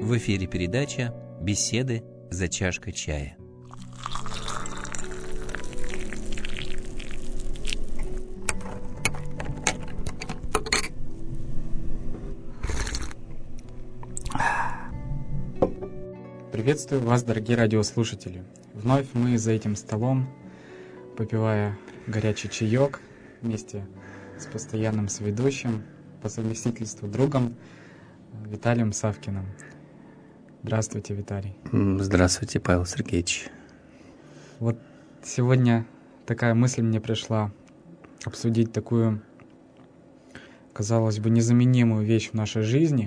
В эфире передача «Беседы за чашкой чая». Приветствую вас, дорогие радиослушатели. Вновь мы за этим столом, попивая горячий чаек вместе с постоянным соведущим, по совместительству другом Виталием Савкиным. Здравствуйте, Виталий. Здравствуйте, Павел Сергеевич. Вот сегодня такая мысль мне пришла обсудить такую, казалось бы, незаменимую вещь в нашей жизни,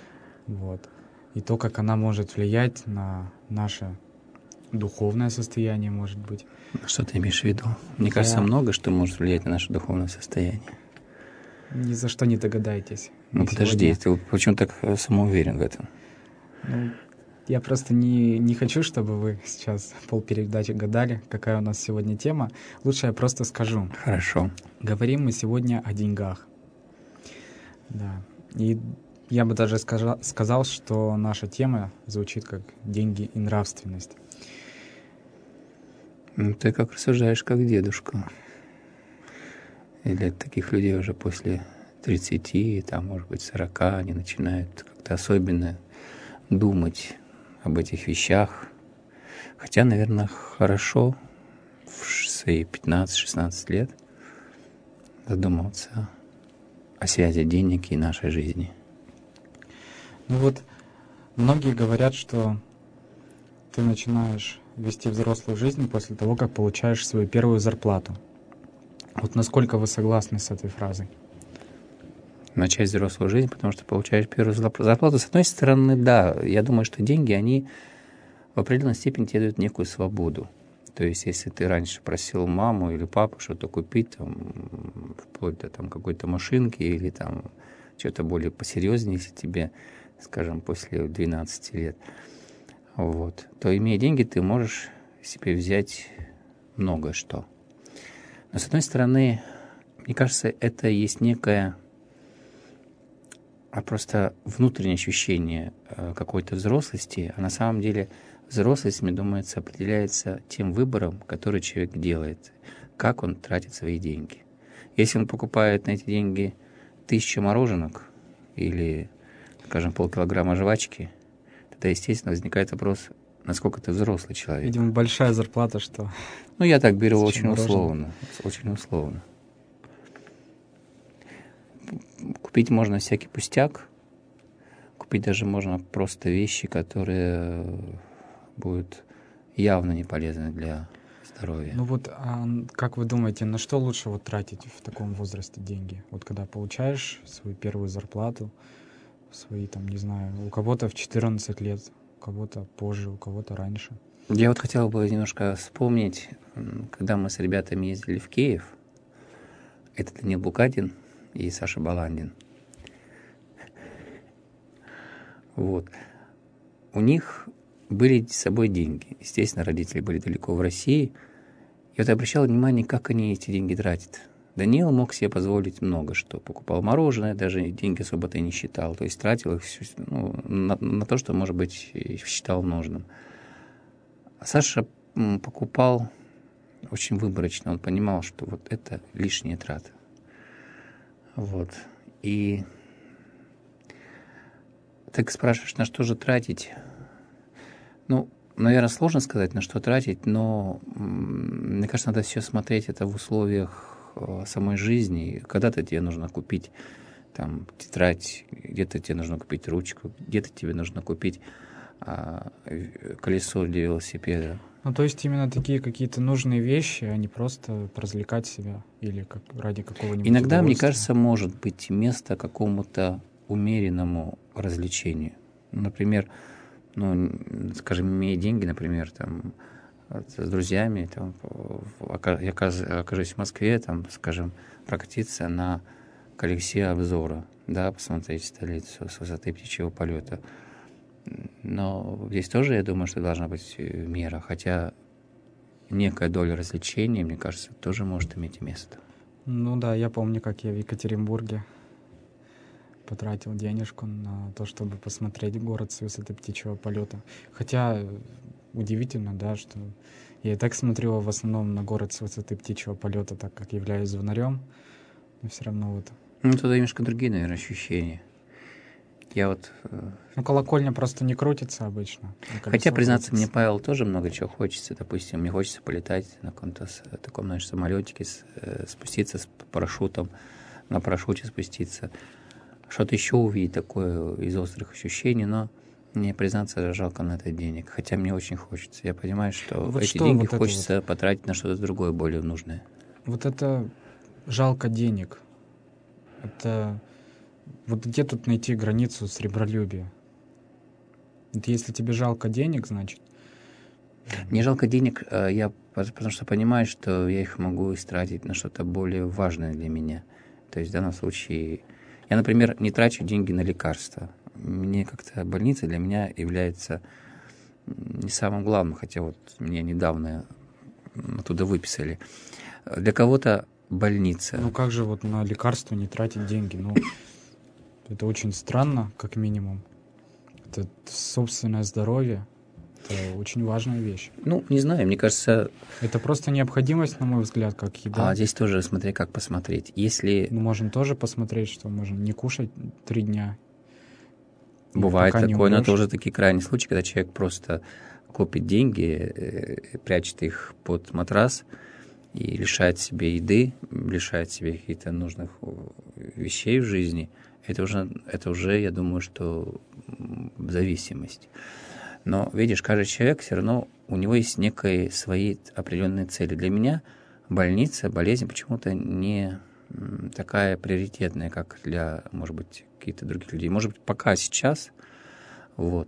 и то, как она может влиять на наше духовное состояние, может быть. Что ты имеешь в виду? Мне кажется, много что может влиять на наше духовное состояние. Ни за что не догадаетесь. Подожди, ты почему так самоуверен в этом? Я просто не хочу, чтобы вы сейчас полпередачи гадали, какая у нас сегодня тема. Лучше я просто скажу. Хорошо. Говорим мы сегодня о деньгах. Да. И я бы даже сказал, что наша тема звучит как «деньги и нравственность». Ты как рассуждаешь, как дедушка. Или таких людей уже после 30, там, может быть, 40, они начинают как-то особенно думать об этих вещах. Хотя, наверное, хорошо в свои 15-16 лет задумываться о связи денег и нашей жизни. Многие говорят, что ты начинаешь вести взрослую жизнь после того, как получаешь свою первую зарплату. Насколько вы согласны с этой фразой? Начать взрослую жизнь, потому что получаешь первую зарплату. С одной стороны, да, я думаю, что деньги, они в определенной степени тебе дают некую свободу. То есть, если ты раньше просил маму или папу что-то купить, вплоть до какой-то машинки или что-то более посерьезнее, если тебе, скажем, после 12 лет, то, имея деньги, ты можешь себе взять много что. Но, с одной стороны, мне кажется, это есть некое просто внутреннее ощущение какой-то взрослости, а на самом деле взрослость, мне думается, определяется тем выбором, который человек делает, как он тратит свои деньги. Если он покупает на эти деньги 1000 мороженок или, скажем, полкилограмма жвачки, тогда, естественно, возникает вопрос, насколько ты взрослый человек. Видимо, большая зарплата, что... Я так беру очень условно. Очень условно. Купить можно всякий пустяк. Купить даже можно просто вещи, которые будут явно не полезны для здоровья. Как вы думаете, на что лучше тратить в таком возрасте деньги? Когда получаешь свою первую зарплату, свои, не знаю, у кого-то в 14 лет, у кого-то позже, у кого-то раньше. Я хотел бы немножко вспомнить, когда мы с ребятами ездили в Киев. Это Данил Букатин и Саша Баландин. У них были с собой деньги. Естественно, родители были далеко в России. Я обращал внимание, как они эти деньги тратят. Данил мог себе позволить много что. Покупал мороженое, даже деньги особо-то и не считал. То есть тратил их на то, что, может быть, считал нужным. А Саша покупал очень выборочно. Он понимал, что это лишняя трата. И ты спрашиваешь, на что же тратить? Наверное, сложно сказать, на что тратить, но мне кажется, надо все смотреть это в условиях самой жизни. Когда-то тебе нужно купить тетрадь, где-то тебе нужно купить ручку, где-то тебе нужно купить колесо для велосипеда. То есть именно такие какие-то нужные вещи, а не просто развлекать себя или ради какого-нибудь Иногда, мне кажется, может быть место какому-то умеренному развлечению. Например, скажем, имея деньги, например, с друзьями, я окажусь в Москве, скажем, прокатиться на колесе обзора, посмотреть столицу с высоты птичьего полета. Но здесь тоже, я думаю, что должна быть мера, хотя некая доля развлечения, мне кажется, тоже может иметь место. Я помню, как я в Екатеринбурге потратил денежку на то, чтобы посмотреть город с высоты птичьего полета. Хотя удивительно, да, что я и так смотрю в основном на город с высоты птичьего полета, так как являюсь звонарем, но все равно вот. Ну, туда немножко другие, наверное, ощущения. Я вот... Ну, колокольня просто не крутится обычно. Хотя, признаться, крутится. мне, Павел, тоже много чего хочется. Допустим, мне хочется полетать на каком-то таком, знаешь, самолетике, спуститься с парашютом, на парашюте спуститься. Что-то еще увидеть такое из острых ощущений, но мне, признаться, жалко на это денег. Хотя мне очень хочется. Я понимаю, что Вот эти что деньги вот это хочется вот? потратить на что-то другое, более нужное. Вот это жалко денег. Это... Вот где тут найти границу сребролюбия? Вот если тебе жалко денег, значит... Мне жалко денег, потому что понимаю, что я их могу истратить на что-то более важное для меня. То есть в данном случае... Я, например, не трачу деньги на лекарства. Мне как-то больница для меня является не самым главным, хотя вот меня недавно оттуда выписали. Для кого-то больница. Ну как же вот на лекарства не тратить деньги? Ну, это очень странно, как минимум. Это собственное здоровье. Это очень важная вещь. Ну, не знаю, мне кажется... Это просто необходимость, на мой взгляд, как еда. А здесь тоже, смотри, как посмотреть. Если... Мы можем тоже посмотреть, что можем не кушать 3 дня. Бывает пока не такое, но умрёшь. это уже такие крайние случаи, когда человек просто копит деньги, прячет их под матрас и лишает себе еды, лишает себе каких-то нужных вещей в жизни. Это уже, я думаю, что зависимость. Но, видишь, каждый человек все равно, у него есть некие свои определенные цели. Для меня больница, болезнь почему-то не такая приоритетная, как для, может быть, каких-то других людей. Может быть, пока сейчас, вот.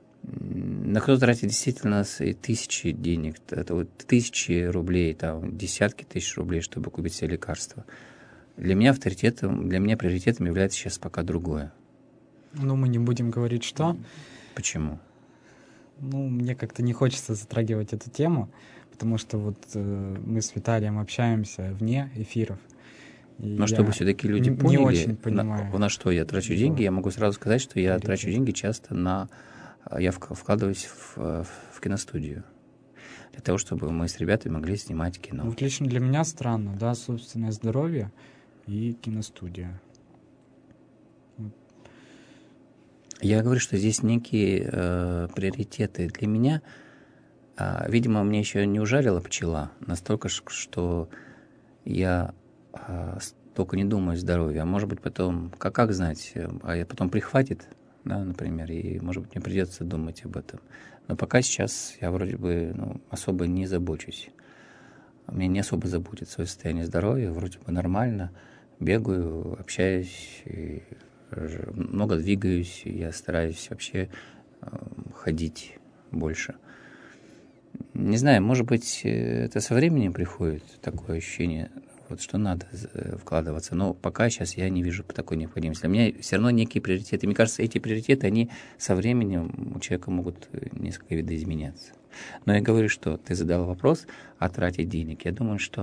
На кто тратит действительно и тысячи денег, это вот тысячи рублей, там, десятки тысяч рублей, чтобы купить себе лекарства. Для меня приоритетом является сейчас пока другое. Ну, мы не будем говорить, что. Почему? Ну, мне как-то не хочется затрагивать эту тему, потому что вот мы с Виталием общаемся вне эфиров. Но чтобы все-таки люди поняли, не очень понимаю. На что я трачу деньги, я могу сразу сказать, что я трачу деньги часто на... Я вкладываюсь в киностудию. Для того, чтобы мы с ребятами могли снимать кино. Вот лично для меня странно, да, собственное здоровье и киностудия. Я говорю, что здесь некие приоритеты для меня. Видимо, мне еще не ужалила пчела настолько, что я только не думаю о здоровье. А может быть, потом, как знать, потом прихватит, да, например, и, может быть, мне придется думать об этом. Но пока сейчас я вроде бы особо не забочусь. Меня не особо заботит свое состояние здоровья, вроде бы нормально. Бегаю, общаюсь, много двигаюсь, я стараюсь вообще ходить больше. Не знаю, может быть, это со временем приходит, такое ощущение, вот, что надо вкладываться. Но пока сейчас я не вижу такой необходимости. Для меня все равно некие приоритеты. Мне кажется, эти приоритеты, они со временем у человека могут несколько видоизменяться. Но я говорю, что ты задал вопрос о трате денег. Я думаю, что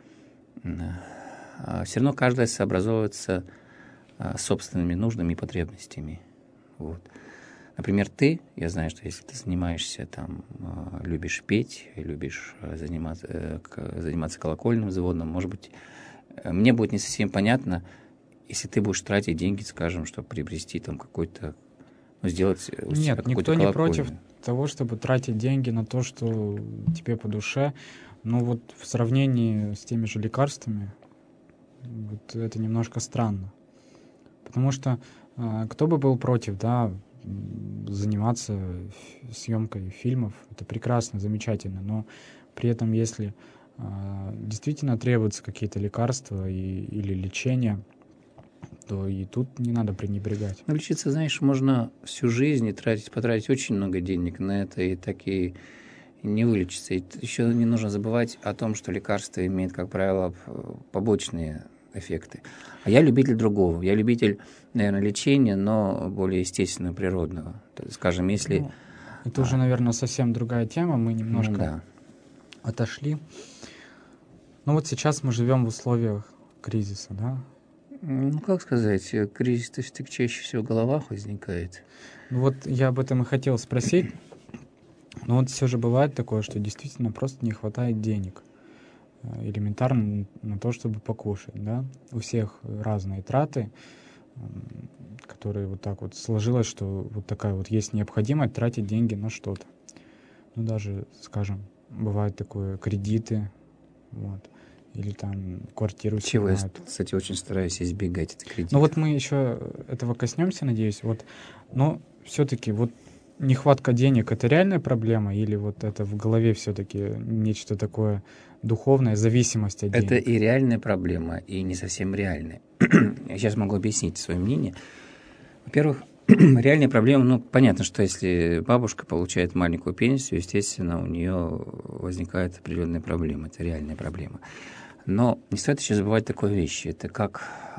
все равно каждый сообразовывается собственными нуждами и потребностями. Вот. Например, я знаю, что если ты занимаешься, любишь петь, любишь заниматься колокольным взводом, может быть, мне будет не совсем понятно, если ты будешь тратить деньги, скажем, чтобы приобрести какой-то, сделать у себя какую-то колокольню. Нет, никто не против того, чтобы тратить деньги на то, что тебе по душе. Но вот в сравнении с теми же лекарствами, вот это немножко странно. Потому что кто бы был против, да, заниматься съемкой фильмов, это прекрасно, замечательно, но при этом, если действительно требуются какие-то лекарства или лечение, то и тут не надо пренебрегать. Лечиться, знаешь, можно всю жизнь и потратить очень много денег на это, и так и не вылечиться. И еще не нужно забывать о том, что лекарства имеют, как правило, побочные эффекты. А я любитель другого. Я любитель, наверное, лечения, но более естественного, природного. Скажем, если... это уже, наверное, совсем другая тема. Мы немножко отошли. Ну вот сейчас мы живем в условиях кризиса, да? Ну, как сказать, кризис так чаще всего в головах возникает. Ну вот я об этом и хотел спросить. Но вот все же бывает такое, что действительно просто не хватает денег. Элементарно на то, чтобы покушать, да. У всех разные траты, которые вот так вот сложилось, что вот такая вот есть необходимость тратить деньги на что-то. Ну, даже, скажем, бывает такое, кредиты, вот, или там квартиру Чего я, снимают. кстати, очень стараюсь избегать это кредитов. Ну вот мы еще этого коснемся, надеюсь, вот, но все-таки вот нехватка денег — это реальная проблема или вот это в голове все-таки нечто такое духовное, зависимость от денег? Это и реальная проблема, и не совсем реальная. Я сейчас могу объяснить свое мнение. Во-первых, реальная проблема, ну, понятно, что если бабушка получает маленькую пенсию, естественно, у нее возникают определенные проблемы. Это реальная проблема. Но не стоит еще забывать такой вещи. Это как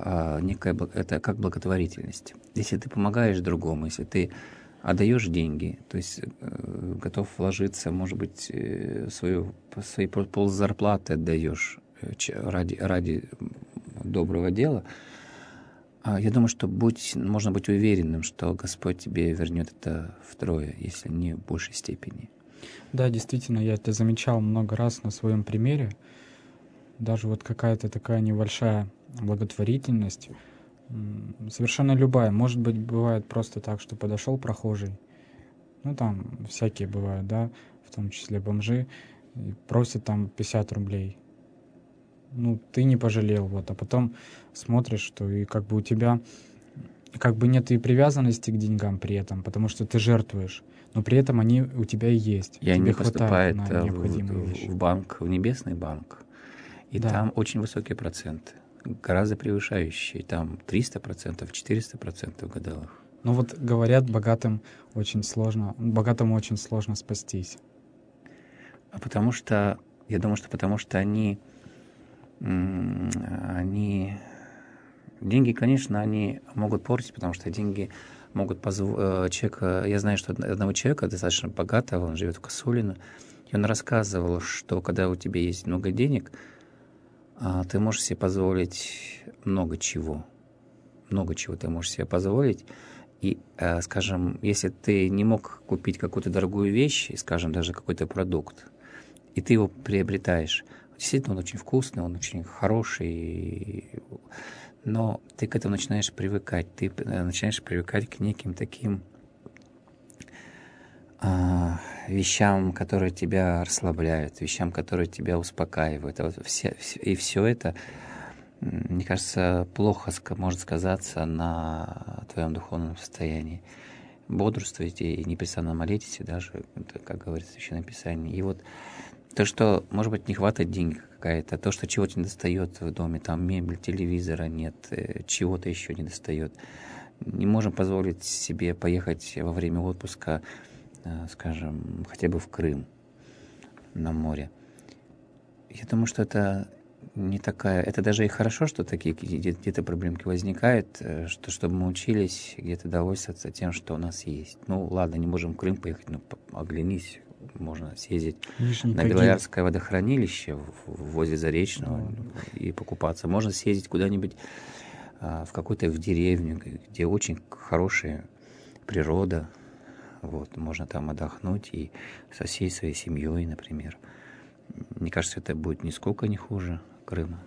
это как благотворительность. Если ты помогаешь другому, если ты отдаешь деньги, то есть готов вложиться, может быть, свои ползарплаты отдаешь ради доброго дела, я думаю, что можно быть уверенным, что Господь тебе вернет это втрое, если не в большей степени. Да, действительно, я это замечал много раз на своем примере. Даже вот какая-то такая небольшая благотворительность, совершенно любая. Может быть, бывает просто так, что подошел прохожий, ну там всякие бывают, да, в том числе бомжи, и просят там 50 рублей. Ну, ты не пожалел, вот, а потом смотришь, что и как бы у тебя как бы нет и привязанности к деньгам при этом, потому что ты жертвуешь, но при этом они у тебя и есть. И Тебе они хватает поступают на необходимые вещи. в банк, в небесный банк, и Да. там очень высокие проценты, гораздо превышающие, там 300%, 400% годовых. Ну вот говорят, богатому очень сложно спастись. А потому что, я думаю, что потому что они, деньги, конечно, они могут портить, потому что деньги могут человека, я знаю, что одного человека достаточно богатого, он живет в Косулино, и он рассказывал, что когда у тебя есть много денег, ты можешь себе позволить много чего ты можешь себе позволить. И, скажем, если ты не мог купить какую-то дорогую вещь, скажем, даже какой-то продукт, и ты его приобретаешь, действительно, он очень вкусный, он очень хороший, но ты к этому начинаешь привыкать. Ты начинаешь привыкать к неким таким вещам, которые тебя расслабляют, вещам, которые тебя успокаивают. И все это, мне кажется, плохо может сказаться на твоем духовном состоянии. Бодрствуйте и непрестанно молитесь, и даже, как говорится в Священном Писании. И вот то, что, может быть, не хватает денег какая-то, то, что чего-то не достает в доме, там мебель, телевизора нет, чего-то еще не достает. Не можем позволить себе поехать во время отпуска, скажем, хотя бы в Крым, на море. Я думаю, что это не такая... Это даже и хорошо, что такие где-то проблемки возникают, чтобы мы учились где-то довольствоваться тем, что у нас есть. Ну, ладно, не можем в Крым поехать, но оглянись, можно съездить Нижний на Тагил. Белоярское водохранилище возле Заречного и покупаться. Можно съездить куда-нибудь в какую-то деревню, где очень хорошая природа. Вот, можно там отдохнуть и со всей своей семьей, например. Мне кажется, это будет нисколько не хуже Крыма.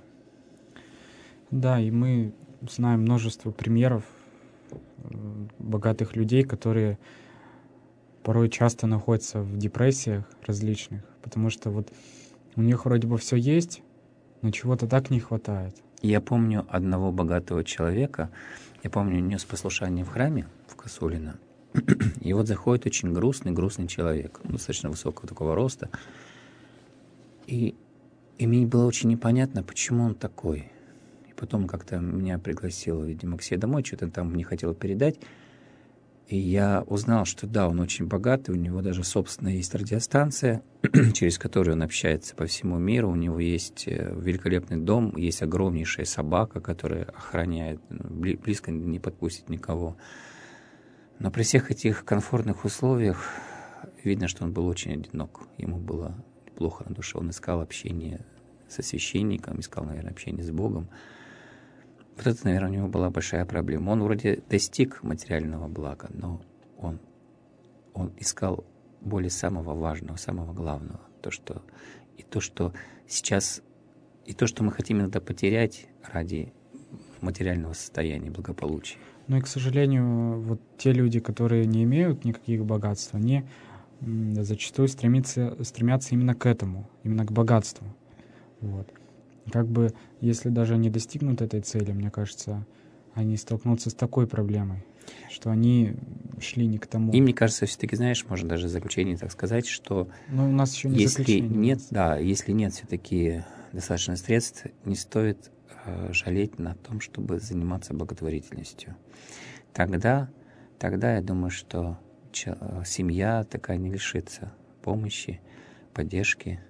Да, и мы знаем множество примеров богатых людей, которые порой часто находятся в депрессиях различных, потому что вот у них вроде бы все есть, но чего-то так не хватает. Я помню одного богатого человека, я помню, нес послушание в храме в Косулино, и вот заходит очень грустный человек, достаточно высокого такого роста, и мне было очень непонятно, почему он такой. И потом как-то меня пригласил, видимо, к себе домой, что-то там мне хотел передать. И я узнал, что да, он очень богатый, у него даже собственная есть радиостанция, через которую он общается по всему миру. У него есть великолепный дом, есть огромнейшая собака, которая охраняет, близко не подпустит никого. Но при всех этих комфортных условиях видно, что он был очень одинок. Ему было плохо на душе. Он искал общение со священником, искал, наверное, общение с Богом. Вот это, наверное, у него была большая проблема. Он вроде достиг материального блага, но он искал более самого важного, самого главного. То, что сейчас, и то, что мы хотим иногда потерять ради материального состояния, благополучия. Ну и, к сожалению, вот те люди, которые не имеют никаких богатств, они зачастую стремятся именно к этому, именно к богатству. Вот. Как бы, если даже они достигнут этой цели, мне кажется, они столкнутся с такой проблемой, что они шли не к тому. И мне кажется, все-таки, знаешь, можно даже в заключение так сказать, что но у нас еще не заключение. если нет все-таки достаточно средств, не стоит жалеть на том, чтобы заниматься благотворительностью. Тогда я думаю, что семья такая не лишится помощи, поддержки.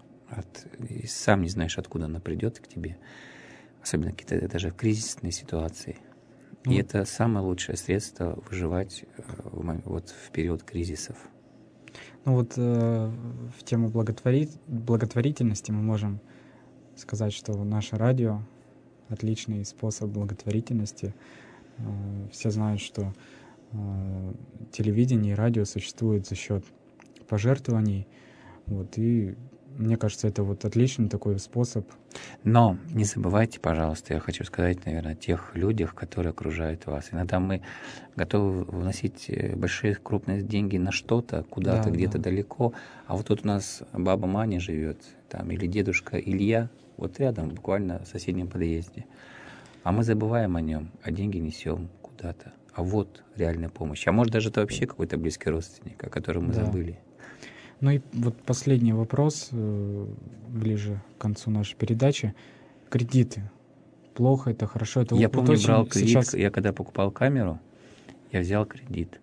И сам не знаешь, откуда она придет к тебе, особенно какие-то даже в кризисной ситуации. И это самое лучшее средство выживать вот в период кризисов. Ну вот в тему благотворительности мы можем сказать, что наше радио — отличный способ благотворительности. Все знают, что телевидение и радио существуют за счет пожертвований. Вот, и мне кажется, это вот отличный такой способ. Но не забывайте, пожалуйста, я хочу сказать, наверное, о тех людях, которые окружают вас. Иногда мы готовы вносить большие, крупные деньги на что-то, куда-то, где-то далеко. А вот тут у нас баба Маня живет, там, или дедушка Илья, вот рядом, буквально в соседнем подъезде. А мы забываем о нем, а деньги несем куда-то. А вот реальная помощь. А может, даже это вообще какой-то близкий родственник, о котором мы забыли. Ну и вот последний вопрос, ближе к концу нашей передачи. Кредиты. Плохо это, хорошо это? Я вот помню, брал кредит, сейчас... я когда покупал камеру, я взял кредит.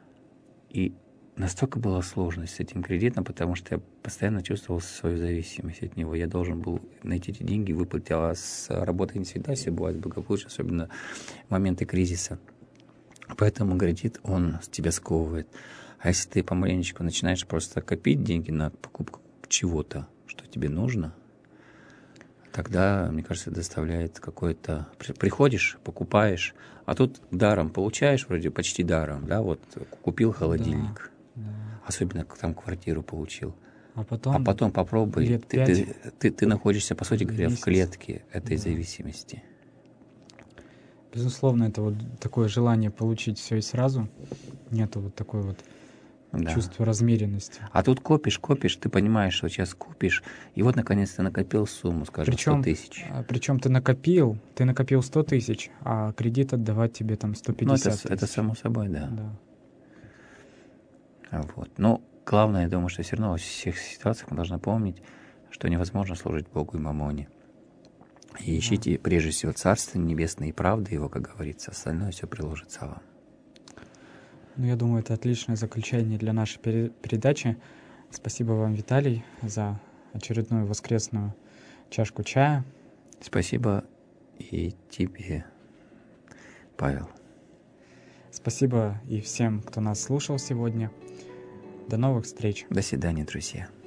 И настолько была сложность с этим кредитом, потому что я постоянно чувствовал свою зависимость от него. Я должен был найти эти деньги, выплатить, а с работой не всегда все бывает благополучно, особенно в моменты кризиса. Поэтому кредит, он тебя сковывает. А если ты помаленечку начинаешь просто копить деньги на покупку чего-то, что тебе нужно, тогда, мне кажется, доставляет какое-то... Приходишь, покупаешь, а тут даром получаешь, вроде почти даром, да, вот купил холодильник, особенно там квартиру получил. А потом попробуй, ты находишься, по сути говоря, в клетке этой зависимости. Безусловно, это вот такое желание получить все и сразу. Нету вот такой вот чувства размеренности. А тут копишь, ты понимаешь, что сейчас купишь, и вот наконец ты накопил сумму, скажем, 100 тысяч. Причем ты накопил 100 тысяч, а кредит отдавать тебе там 150 тысяч. Это само собой, да. Вот. Но главное, я думаю, что все равно во всех ситуациях мы должны помнить, что невозможно служить Богу и мамоне. И ищите прежде всего Царство Небесное и правды Его, как говорится, остальное все приложится вам. Ну, я думаю, это отличное заключение для нашей передачи. Спасибо вам, Виталий, за очередную воскресную чашку чая. Спасибо и тебе, Павел. Спасибо и всем, кто нас слушал сегодня. До новых встреч. До свидания, друзья.